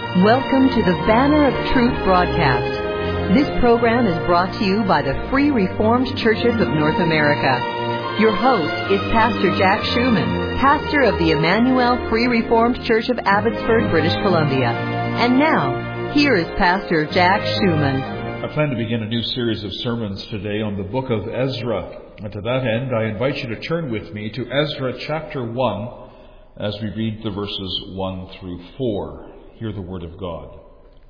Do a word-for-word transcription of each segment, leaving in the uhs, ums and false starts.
Welcome to the Banner of Truth broadcast. This program is brought to you by the Free Reformed Churches of North America. Your host is Pastor Jack Schumann, pastor of the Emmanuel Free Reformed Church of Abbotsford, British Columbia. And now, here is Pastor Jack Schumann. I plan to begin a new series of sermons today on the book of Ezra. And to that end, I invite you to turn with me to Ezra chapter one as we read the verses one through four. Hear the word of God.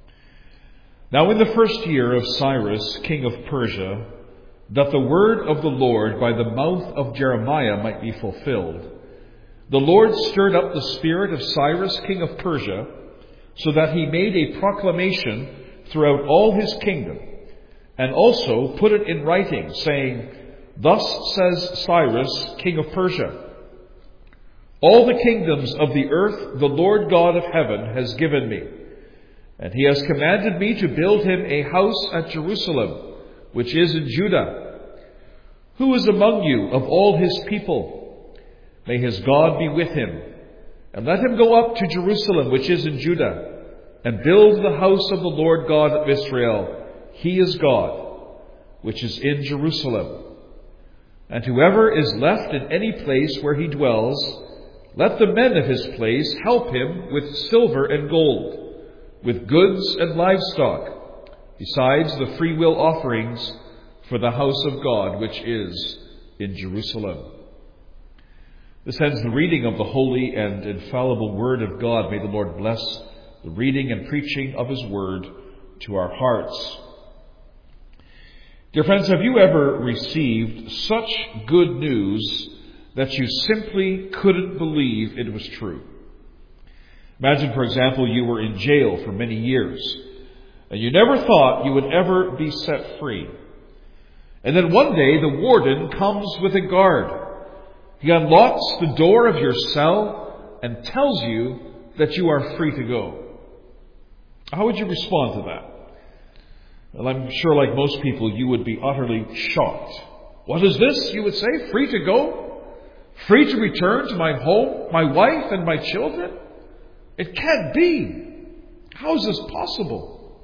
Now in the first year of Cyrus, king of Persia, that the word of the Lord by the mouth of Jeremiah might be fulfilled, the Lord stirred up the spirit of Cyrus, king of Persia, so that he made a proclamation throughout all his kingdom, and also put it in writing, saying, Thus says Cyrus, king of Persia, all the kingdoms of the earth the Lord God of heaven has given me, and he has commanded me to build him a house at Jerusalem, which is in Judah. Who is among you of all his people? May his God be with him, and let him go up to Jerusalem, which is in Judah, and build the house of the Lord God of Israel. He is God, which is in Jerusalem. And whoever is left in any place where he dwells, let the men of his place help him with silver and gold, with goods and livestock, besides the freewill offerings for the house of God, which is in Jerusalem. This ends the reading of the holy and infallible word of God. May the Lord bless the reading and preaching of his word to our hearts. Dear friends, have you ever received such good news that you simply couldn't believe it was true? Imagine, for example, you were in jail for many years, and you never thought you would ever be set free. And then one day the warden comes with a guard. He unlocks the door of your cell and tells you that you are free to go. How would you respond to that? Well, I'm sure like most people, you would be utterly shocked. What is this, you would say? Free to go? Free to return to my home, my wife, and my children? It can't be. How is this possible?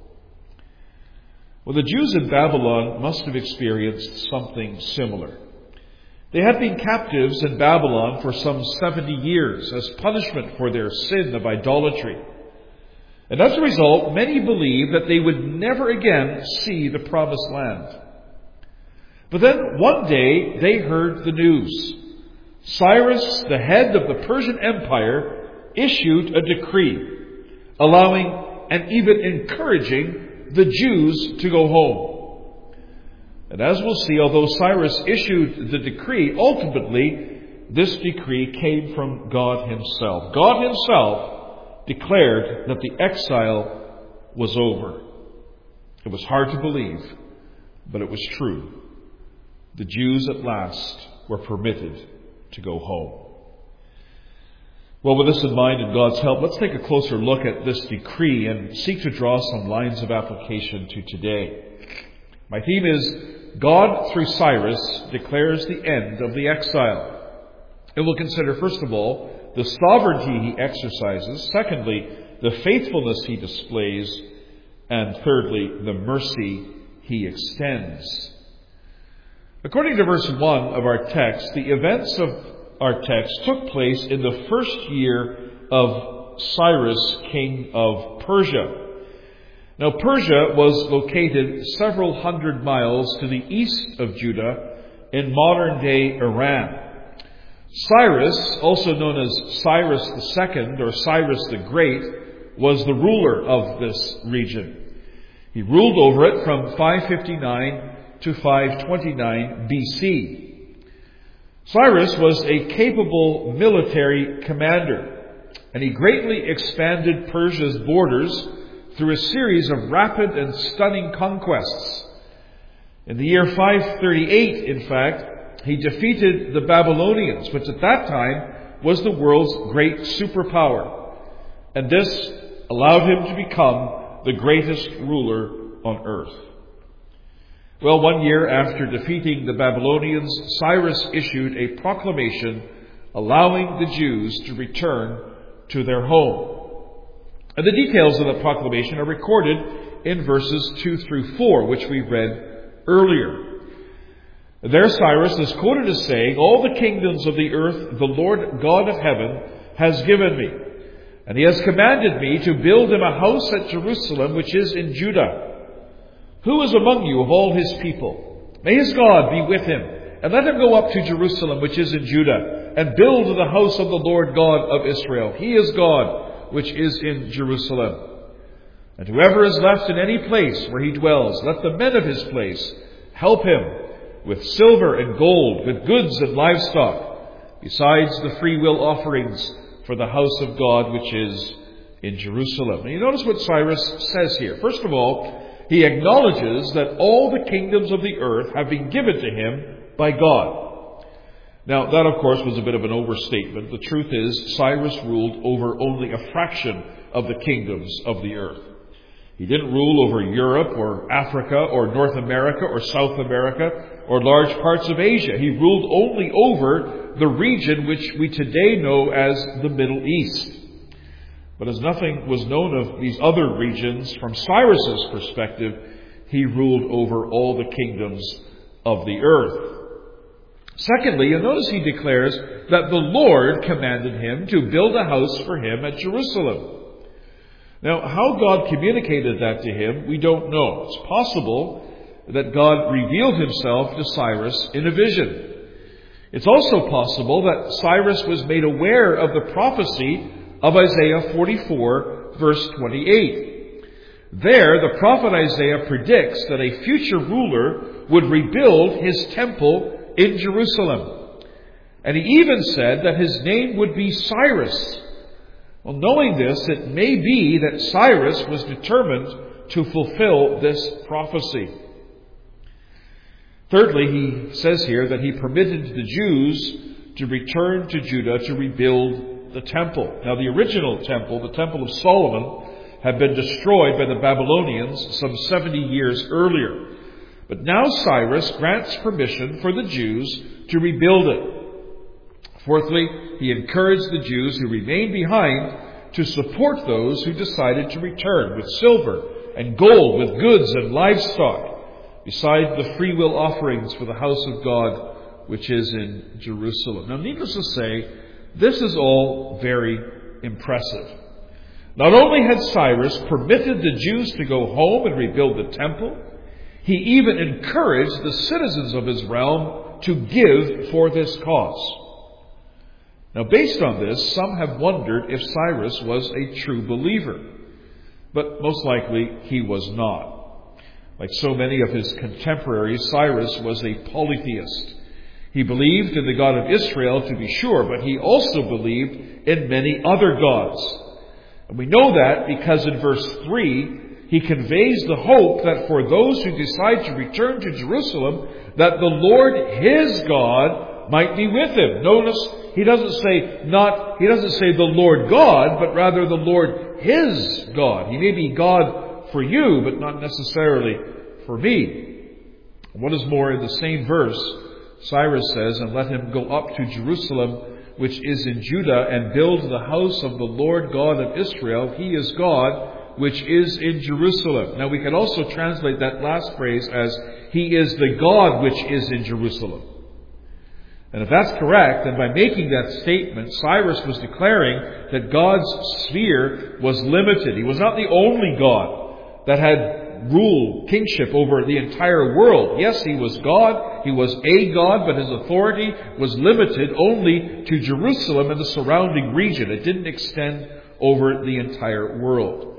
Well, the Jews in Babylon must have experienced something similar. They had been captives in Babylon for some seventy years as punishment for their sin of idolatry. And as a result, many believed that they would never again see the promised land. But then one day they heard the news. Cyrus, the head of the Persian Empire, issued a decree allowing and even encouraging the Jews to go home. And as we'll see, although Cyrus issued the decree, ultimately this decree came from God himself. God himself declared that the exile was over. It was hard to believe, but it was true. The Jews at last were permitted to go home. Well, with this in mind and God's help, let's take a closer look at this decree and seek to draw some lines of application to today. My theme is God, through Cyrus, declares the end of the exile. And we'll consider, first of all, the sovereignty he exercises. Secondly, the faithfulness he displays. And thirdly, the mercy he extends. According to verse one of our text, the events of our text took place in the first year of Cyrus, king of Persia. Now, Persia was located several hundred miles to the east of Judah in modern-day Iran. Cyrus, also known as Cyrus the Second or Cyrus the Great, was the ruler of this region. He ruled over it from five fifty-nine to five twenty-nine B C. Cyrus was a capable military commander, and he greatly expanded Persia's borders through a series of rapid and stunning conquests. In the year five thirty-eight, in fact, he defeated the Babylonians, which at that time was the world's great superpower. And this allowed him to become the greatest ruler on earth. Well, one year after defeating the Babylonians, Cyrus issued a proclamation allowing the Jews to return to their home. And the details of the proclamation are recorded in verses two through four, which we read earlier. There Cyrus is quoted as saying, "All the kingdoms of the earth the Lord God of heaven has given me, and he has commanded me to build him a house at Jerusalem, which is in Judah. Who is among you of all his people? May his God be with him, and let him go up to Jerusalem, which is in Judah, and build the house of the Lord God of Israel. He is God, which is in Jerusalem. And whoever is left in any place where he dwells, let the men of his place help him with silver and gold, with goods and livestock, besides the free will offerings for the house of God, which is in Jerusalem." And you notice what Cyrus says here. First of all, he acknowledges that all the kingdoms of the earth have been given to him by God. Now, that of course was a bit of an overstatement. The truth is, Cyrus ruled over only a fraction of the kingdoms of the earth. He didn't rule over Europe or Africa or North America or South America or large parts of Asia. He ruled only over the region which we today know as the Middle East. But as nothing was known of these other regions, from Cyrus's perspective, he ruled over all the kingdoms of the earth. Secondly, you'll notice he declares that the Lord commanded him to build a house for him at Jerusalem. Now, how God communicated that to him, we don't know. It's possible that God revealed himself to Cyrus in a vision. It's also possible that Cyrus was made aware of the prophecy of Isaiah forty-four, verse twenty-eight. There, the prophet Isaiah predicts that a future ruler would rebuild his temple in Jerusalem. And he even said that his name would be Cyrus. Well, knowing this, it may be that Cyrus was determined to fulfill this prophecy. Thirdly, he says here that he permitted the Jews to return to Judah to rebuild the temple. Now, the original temple, the Temple of Solomon, had been destroyed by the Babylonians some seventy years earlier. But now Cyrus grants permission for the Jews to rebuild it. Fourthly, he encouraged the Jews who remained behind to support those who decided to return with silver and gold, with goods and livestock, besides the free will offerings for the house of God, which is in Jerusalem. Now, needless to say, this is all very impressive. Not only had Cyrus permitted the Jews to go home and rebuild the temple, he even encouraged the citizens of his realm to give for this cause. Now, based on this, some have wondered if Cyrus was a true believer. But most likely, he was not. Like so many of his contemporaries, Cyrus was a polytheist. He believed in the God of Israel, to be sure, but he also believed in many other gods. And we know that because in verse three, he conveys the hope that for those who decide to return to Jerusalem, that the Lord, his God, might be with him. Notice he doesn't say not, he doesn't say the Lord God, but rather the Lord his God. He may be God for you, but not necessarily for me. What is more, in the same verse, Cyrus says, "And let him go up to Jerusalem, which is in Judah, and build the house of the Lord God of Israel. He is God, which is in Jerusalem." Now, we can also translate that last phrase as, "He is the God which is in Jerusalem." And if that's correct, then by making that statement, Cyrus was declaring that God's sphere was limited. He was not the only God that had rule, kingship over the entire world. Yes, he was God, he was a God, but his authority was limited only to Jerusalem and the surrounding region. It didn't extend over the entire world.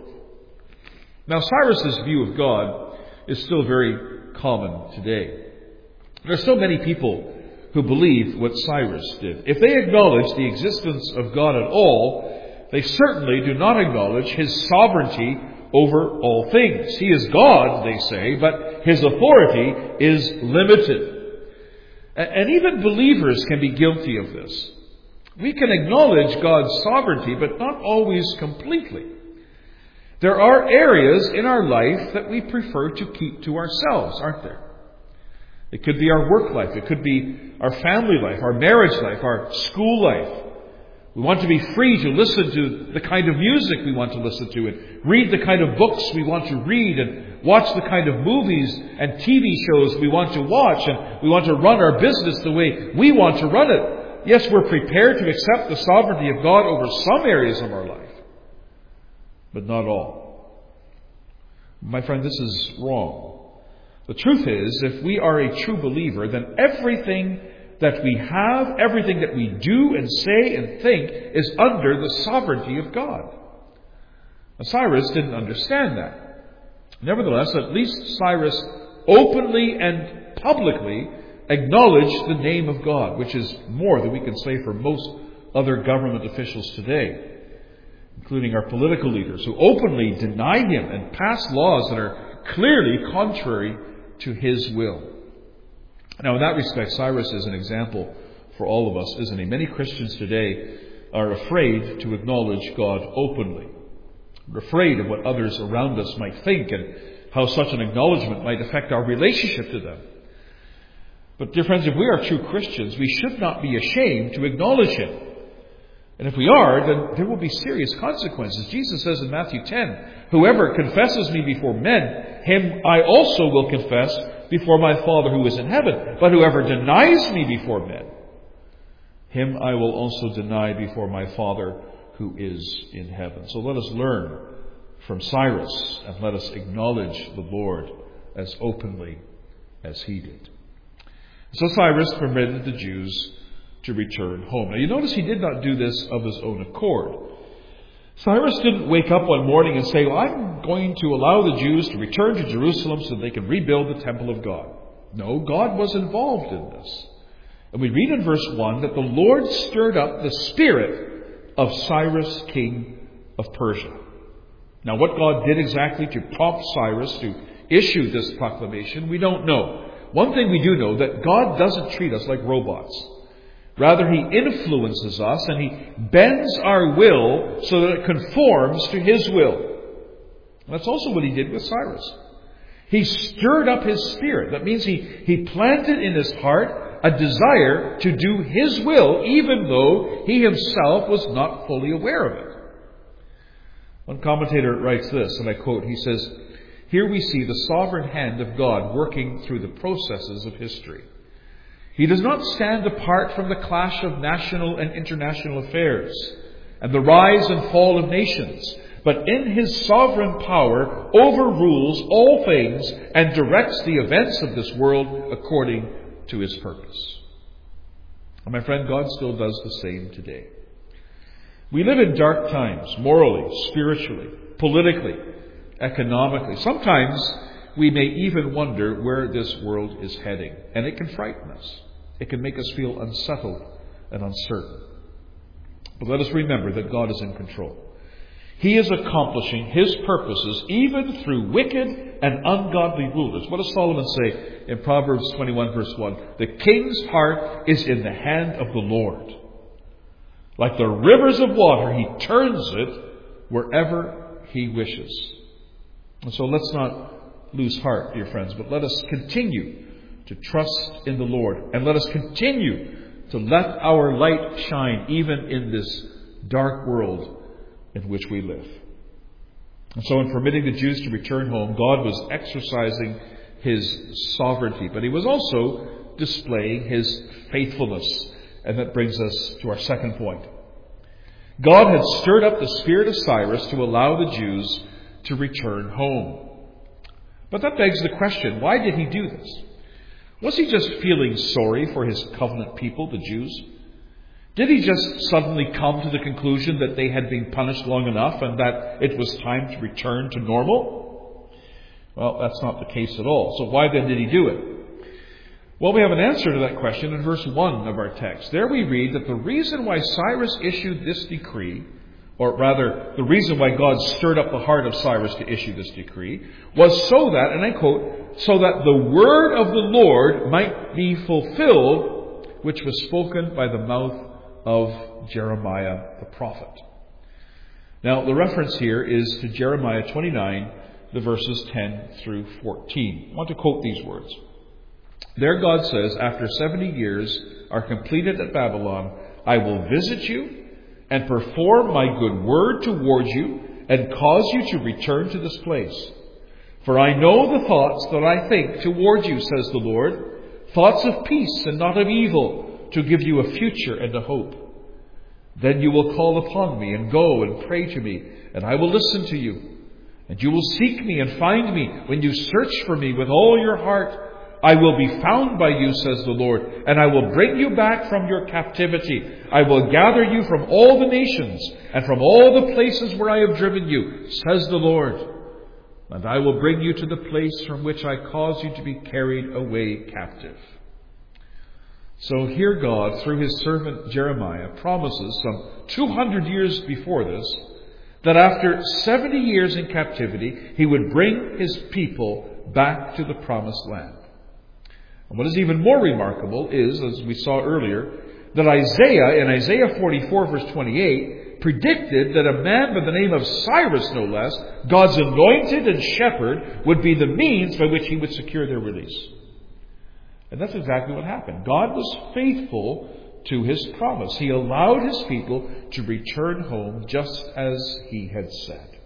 Now, Cyrus's view of God is still very common today. There are so many people who believe what Cyrus did. If they acknowledge the existence of God at all, they certainly do not acknowledge his sovereignty over all things. He is God, they say, but his authority is limited. And even believers can be guilty of this. We can acknowledge God's sovereignty, but not always completely. There are areas in our life that we prefer to keep to ourselves, aren't there? It could be our work life. It could be our family life, our marriage life, our school life. We want to be free to listen to the kind of music we want to listen to and read the kind of books we want to read and watch the kind of movies and T V shows we want to watch, and we want to run our business the way we want to run it. Yes, we're prepared to accept the sovereignty of God over some areas of our life, but not all. My friend, this is wrong. The truth is, if we are a true believer, then everything that we have, everything that we do and say and think is under the sovereignty of God. Now, Cyrus didn't understand that. Nevertheless, at least Cyrus openly and publicly acknowledged the name of God, which is more than we can say for most other government officials today, including our political leaders, who openly deny Him and pass laws that are clearly contrary to His will. Now, in that respect, Cyrus is an example for all of us, isn't he? Many Christians today are afraid to acknowledge God openly. We're afraid of what others around us might think and how such an acknowledgement might affect our relationship to them. But, dear friends, if we are true Christians, we should not be ashamed to acknowledge Him. And if we are, then there will be serious consequences. Jesus says in Matthew ten, "Whoever confesses me before men, him I also will confess before my Father who is in heaven. But whoever denies me before men, him I will also deny before my Father who is in heaven." So let us learn from Cyrus and let us acknowledge the Lord as openly as he did. So Cyrus permitted the Jews to return home. Now you notice he did not do this of his own accord. Cyrus didn't wake up one morning and say, "Well, I'm going to allow the Jews to return to Jerusalem so they can rebuild the temple of God." No, God was involved in this. And we read in verse one that the Lord stirred up the spirit of Cyrus, king of Persia. Now, what God did exactly to prompt Cyrus to issue this proclamation, we don't know. One thing we do know, that God doesn't treat us like robots. Rather, He influences us and He bends our will so that it conforms to His will. That's also what He did with Cyrus. He stirred up his spirit. That means he, he planted in his heart a desire to do His will, even though he himself was not fully aware of it. One commentator writes this, and I quote, he says, "Here we see the sovereign hand of God working through the processes of history. He does not stand apart from the clash of national and international affairs and the rise and fall of nations, but in His sovereign power overrules all things and directs the events of this world according to His purpose." And my friend, God still does the same today. We live in dark times, morally, spiritually, politically, economically. Sometimes we may even wonder where this world is heading, and it can frighten us. It can make us feel unsettled and uncertain. But let us remember that God is in control. He is accomplishing His purposes even through wicked and ungodly rulers. What does Solomon say in Proverbs twenty-one verse one? "The king's heart is in the hand of the Lord. Like the rivers of water, He turns it wherever He wishes." And so let's not lose heart, dear friends, but let us continue to trust in the Lord, and let us continue to let our light shine even in this dark world in which we live. And so in permitting the Jews to return home, God was exercising His sovereignty, but He was also displaying His faithfulness. And that brings us to our second point. God had stirred up the spirit of Cyrus to allow the Jews to return home. But that begs the question, why did He do this? Was He just feeling sorry for His covenant people, the Jews? Did He just suddenly come to the conclusion that they had been punished long enough and that it was time to return to normal? Well, that's not the case at all. So why then did He do it? Well, we have an answer to that question in verse one of our text. There we read that the reason why Cyrus issued this decree, or rather, the reason why God stirred up the heart of Cyrus to issue this decree, was so that, and I quote, "so that the word of the Lord might be fulfilled, which was spoken by the mouth of Jeremiah the prophet." Now, the reference here is to Jeremiah twenty-nine, the verses ten through fourteen. I want to quote these words. There God says, "After seventy years are completed at Babylon, I will visit you and perform my good word toward you, and cause you to return to this place. For I know the thoughts that I think toward you, says the Lord, thoughts of peace and not of evil, to give you a future and a hope. Then you will call upon me and go and pray to me, and I will listen to you. And you will seek me and find me when you search for me with all your heart. I will be found by you, says the Lord, and I will bring you back from your captivity. I will gather you from all the nations and from all the places where I have driven you, says the Lord. And I will bring you to the place from which I caused you to be carried away captive. So here God, through his servant Jeremiah, promises some two hundred years before this, that after seventy years in captivity, he would bring his people back to the promised land. And what is even more remarkable is, as we saw earlier, that Isaiah, in Isaiah forty-four, verse twenty-eight, predicted that a man by the name of Cyrus, no less, God's anointed and shepherd, would be the means by which he would secure their release. And that's exactly what happened. God was faithful to his promise. He allowed his people to return home just as he had said.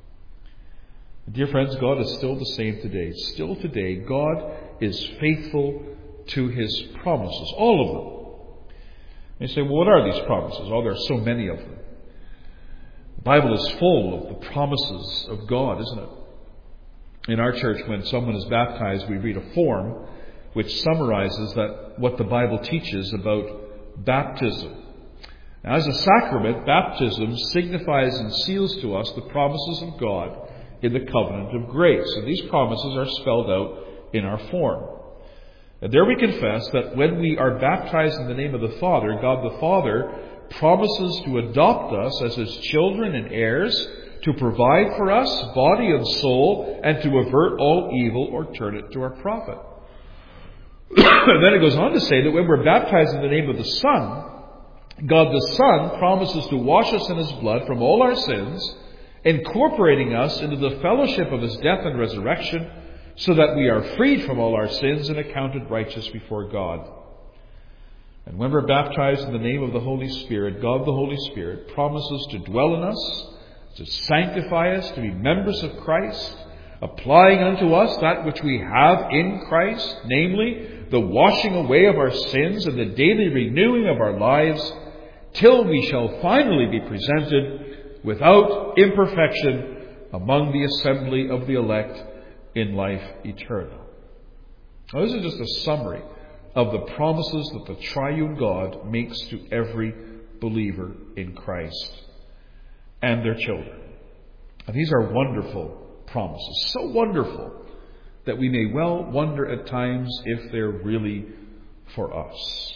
Dear friends, God is still the same today. Still today, God is faithful to his promises. All of them. And you say, well, what are these promises? Oh, there are so many of them. The Bible is full of the promises of God, isn't it? In our church, when someone is baptized, we read a form which summarizes that what the Bible teaches about baptism. Now, as a sacrament, baptism signifies and seals to us the promises of God in the covenant of grace. And these promises are spelled out in our form. And there we confess that when we are baptized in the name of the Father, God the Father promises to adopt us as his children and heirs, to provide for us body and soul, and to avert all evil or turn it to our profit. And then it goes on to say that when we're baptized in the name of the Son, God the Son promises to wash us in his blood from all our sins, incorporating us into the fellowship of his death and resurrection, so that we are freed from all our sins and accounted righteous before God. And when we're baptized in the name of the Holy Spirit, God the Holy Spirit promises to dwell in us, to sanctify us, to be members of Christ, applying unto us that which we have in Christ, namely the washing away of our sins and the daily renewing of our lives, till we shall finally be presented without imperfection among the assembly of the elect in life eternal. Now, this is just a summary of the promises that the triune God makes to every believer in Christ and their children. And these are wonderful promises, so wonderful that we may well wonder at times if they're really for us.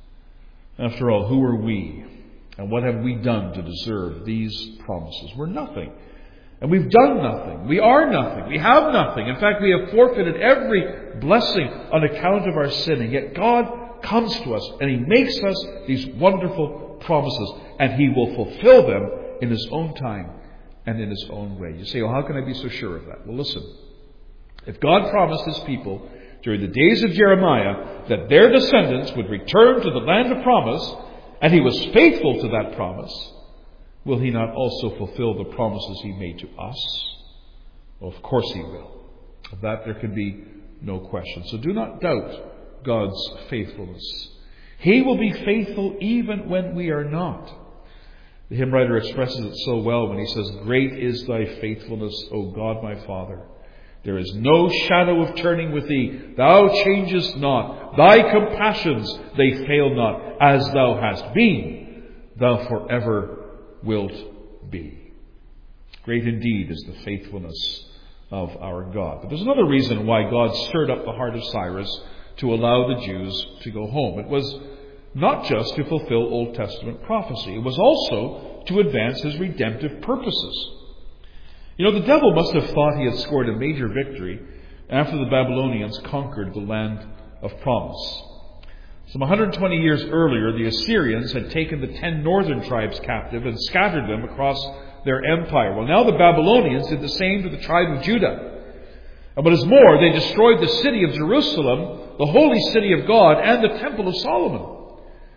After all, who are we? And what have we done to deserve these promises? We're nothing. And we've done nothing. We are nothing. We have nothing. In fact, we have forfeited every blessing on account of our sin. And yet God comes to us and he makes us these wonderful promises. And he will fulfill them in his own time and in his own way. You say, well, how can I be so sure of that? Well, listen. If God promised his people during the days of Jeremiah that their descendants would return to the land of promise, and he was faithful to that promise, will he not also fulfill the promises he made to us? Well, of course he will. Of that there can be no question. So do not doubt God's faithfulness. He will be faithful even when we are not. The hymn writer expresses it so well when he says, "Great is thy faithfulness, O God my Father. There is no shadow of turning with thee. Thou changest not. Thy compassions, they fail not. As thou hast been, thou forever wilt be." Great indeed is the faithfulness of our God. But there's another reason why God stirred up the heart of Cyrus to allow the Jews to go home. It was not just to fulfill Old Testament prophecy. It was also to advance his redemptive purposes. You know, the devil must have thought he had scored a major victory after the Babylonians conquered the land of promise. Some one hundred twenty years earlier, the Assyrians had taken the ten northern tribes captive and scattered them across their empire. Well, now the Babylonians did the same to the tribe of Judah. And what is more, they destroyed the city of Jerusalem, the holy city of God, and the temple of Solomon.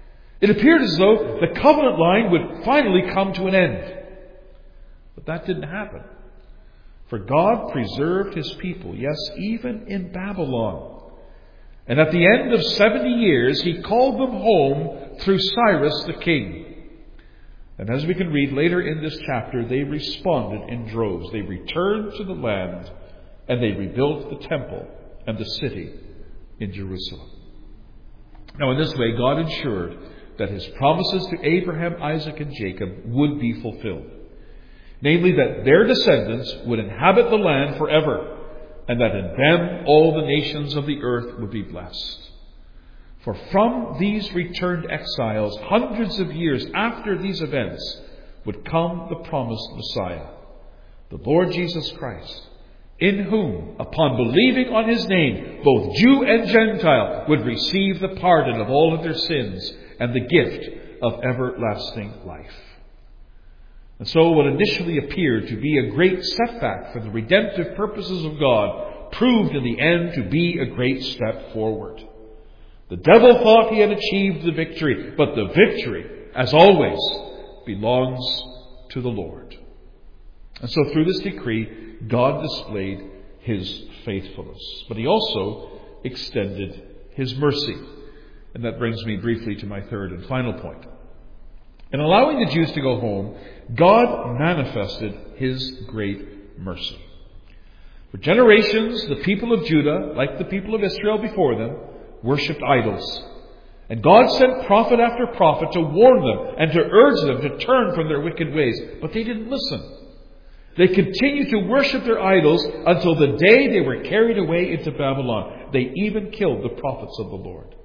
It appeared as though the covenant line would finally come to an end. But that didn't happen. For God preserved His people, yes, even in Babylon. And at the end of seventy years, He called them home through Cyrus the king. And as we can read later in this chapter, they responded in droves. They returned to the land and they rebuilt the temple and the city in Jerusalem. Now, in this way, God ensured that His promises to Abraham, Isaac, and Jacob would be fulfilled. Namely, that their descendants would inhabit the land forever, and that in them all the nations of the earth would be blessed. For from these returned exiles, hundreds of years after these events, would come the promised Messiah, the Lord Jesus Christ, in whom, upon believing on His name, both Jew and Gentile would receive the pardon of all of their sins and the gift of everlasting life. And so what initially appeared to be a great setback for the redemptive purposes of God proved in the end to be a great step forward. The devil thought he had achieved the victory, but the victory, as always, belongs to the Lord. And so through this decree, God displayed His faithfulness. But He also extended His mercy. And that brings me briefly to my third and final point. In allowing the Jews to go home, God manifested His great mercy. For generations, the people of Judah, like the people of Israel before them, worshipped idols. And God sent prophet after prophet to warn them and to urge them to turn from their wicked ways. But they didn't listen. They continued to worship their idols until the day they were carried away into Babylon. They even killed the prophets of the Lord.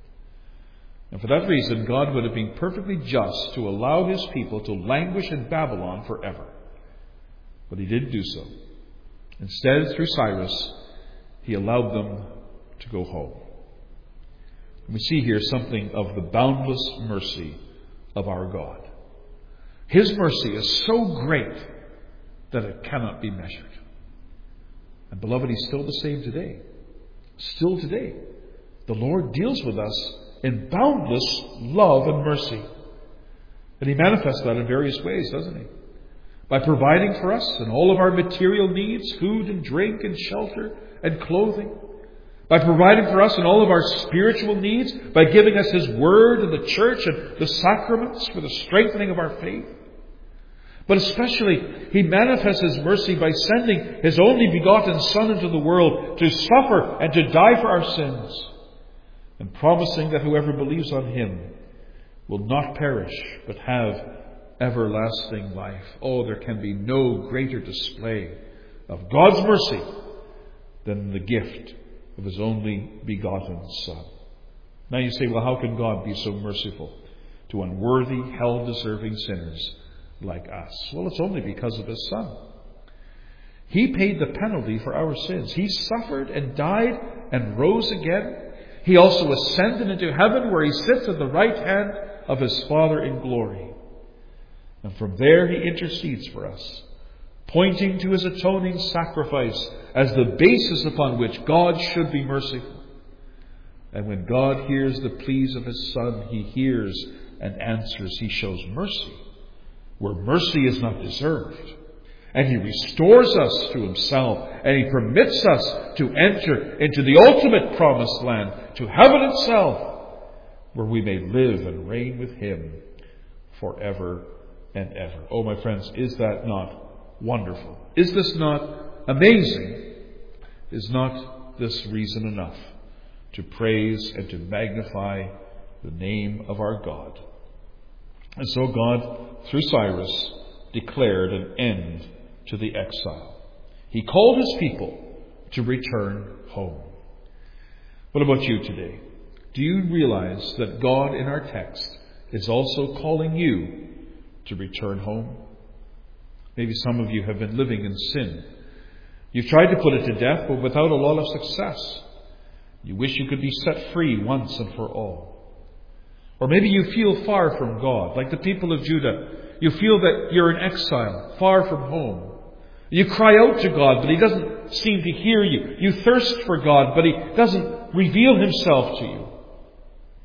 And for that reason, God would have been perfectly just to allow His people to languish in Babylon forever. But He didn't do so. Instead, through Cyrus, He allowed them to go home. And we see here something of the boundless mercy of our God. His mercy is so great that it cannot be measured. And beloved, He's still the same today. Still today. The Lord deals with us in boundless love and mercy. And He manifests that in various ways, doesn't He? By providing for us in all of our material needs, food and drink and shelter and clothing. By providing for us in all of our spiritual needs, by giving us His Word and the church and the sacraments for the strengthening of our faith. But especially, He manifests His mercy by sending His only begotten Son into the world to suffer and to die for our sins, and promising that whoever believes on Him will not perish, but have everlasting life. Oh, there can be no greater display of God's mercy than the gift of His only begotten Son. Now you say, well, how can God be so merciful to unworthy, hell-deserving sinners like us? Well, it's only because of His Son. He paid the penalty for our sins. He suffered and died and rose again. He also ascended into heaven, where He sits at the right hand of His Father in glory. And from there He intercedes for us, pointing to His atoning sacrifice as the basis upon which God should be merciful. And when God hears the pleas of His Son, He hears and answers. He shows mercy where mercy is not deserved. And He restores us to Himself, and He permits us to enter into the ultimate promised land, to heaven itself, where we may live and reign with Him forever and ever. Oh, my friends, is that not wonderful? Is this not amazing? Is not this reason enough to praise and to magnify the name of our God? And so God, through Cyrus, declared an end to the exile. He called His people to return home. What about you today? Do you realize that God in our text is also calling you to return home? Maybe some of you have been living in sin. You've tried to put it to death, but without a lot of success. You wish you could be set free once and for all. Or maybe you feel far from God, like the people of Judah. You feel that you're in exile, far from home. You cry out to God, but He doesn't seem to hear you. You thirst for God, but He doesn't reveal Himself to you.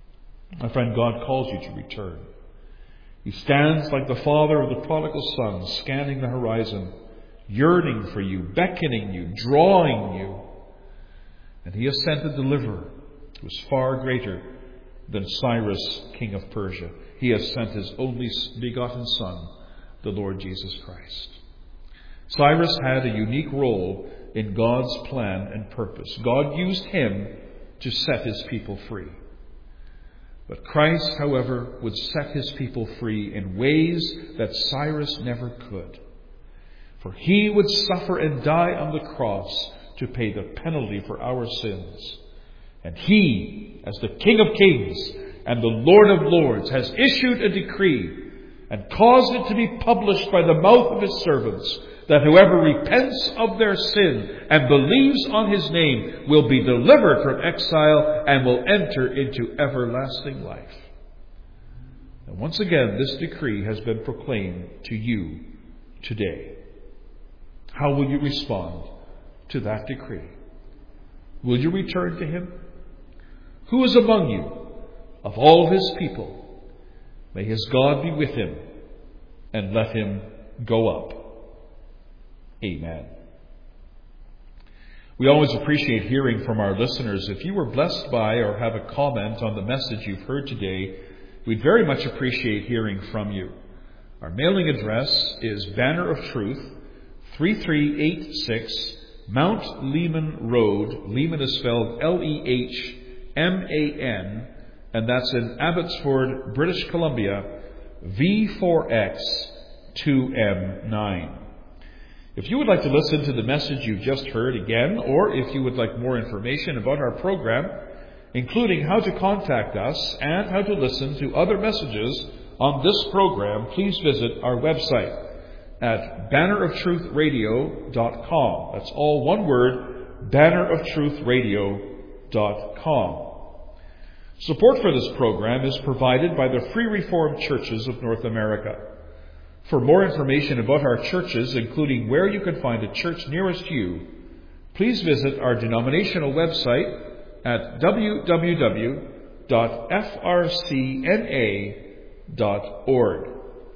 My friend, God calls you to return. He stands like the father of the prodigal son, scanning the horizon, yearning for you, beckoning you, drawing you. And he has sent a deliverer who is far greater than Cyrus, king of Persia. He has sent his only begotten Son, the Lord Jesus Christ. Cyrus had a unique role in God's plan and purpose. God used him to set his people free. But Christ, however, would set his people free in ways that Cyrus never could. For he would suffer and die on the cross to pay the penalty for our sins. And he, as the King of Kings and the Lord of Lords, has issued a decree and caused it to be published by the mouth of his servants, that whoever repents of their sin and believes on his name will be delivered from exile and will enter into everlasting life. And once again, this decree has been proclaimed to you today. How will you respond to that decree? Will you return to him? Who is among you of all of his people? May his God be with him and let him go up. Amen. We always appreciate hearing from our listeners. If you were blessed by or have a comment on the message you've heard today, we'd very much appreciate hearing from you. Our mailing address is Banner of Truth, three three eight six Mount Lehman Road. Lehman is spelled L E H M A N, and that's in Abbotsford, British Columbia, V four X two M nine. If you would like to listen to the message you've just heard again, or if you would like more information about our program, including how to contact us and how to listen to other messages on this program, please visit our website at banner of truth radio dot com. That's all one word, banner of truth radio dot com. Support for this program is provided by the Free Reformed Churches of North America. For more information about our churches, including where you can find a church nearest you, please visit our denominational website at w w w dot f r c n a dot org.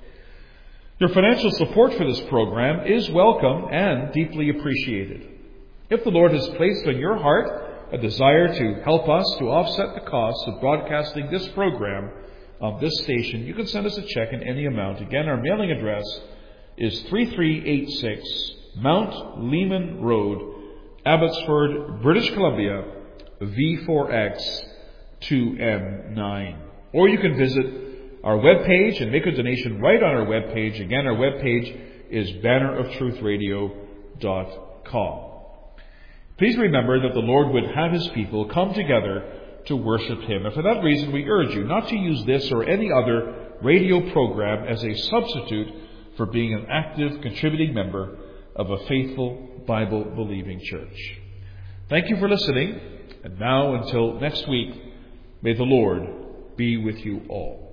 Your financial support for this program is welcome and deeply appreciated. If the Lord has placed on your heart a desire to help us to offset the costs of broadcasting this program on this station, you can send us a check in any amount. Again, our mailing address is three three eight six Mount Lehman Road, Abbotsford, British Columbia, V four X two M nine. Or you can visit our webpage and make a donation right on our webpage. Again, our webpage is banner of truth radio dot com. Please remember that the Lord would have his people come together to worship him. And for that reason, we urge you not to use this or any other radio program as a substitute for being an active, contributing member of a faithful, Bible-believing church. Thank you for listening. And now, until next week, may the Lord be with you all.